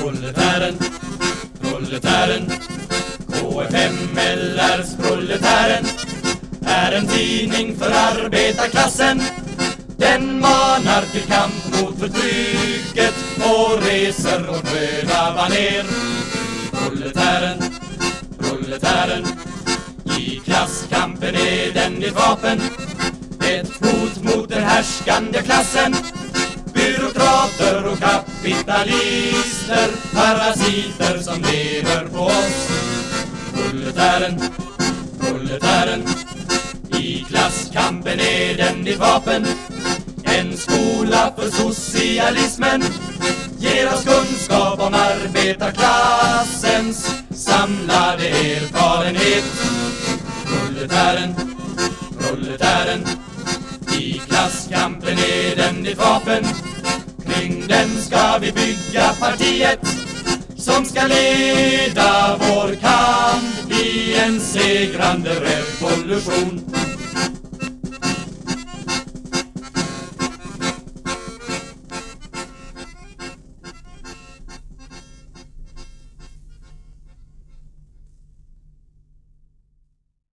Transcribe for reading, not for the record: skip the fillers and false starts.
Proletären, proletären, KFMLRs proletären är en tidning för arbetarklassen. Den manar till kamp mot förtrycket och reser åt röda baner. Proletären, proletären, i klasskampen är den ditt vapen. Ett hot mot den härskande klassen. Byråkrater och kapitalister, parasiter som lever på oss. Proletären, proletären, i klasskampen är den ditt vapen. En skola för socialismen ger oss kunskap om arbetarklassens samlade erfarenhet. Proletären, proletären, i klasskampen är den ditt vapen. Kring den ska vi bygga partiet som ska leda vår kamp i en segrande revolution.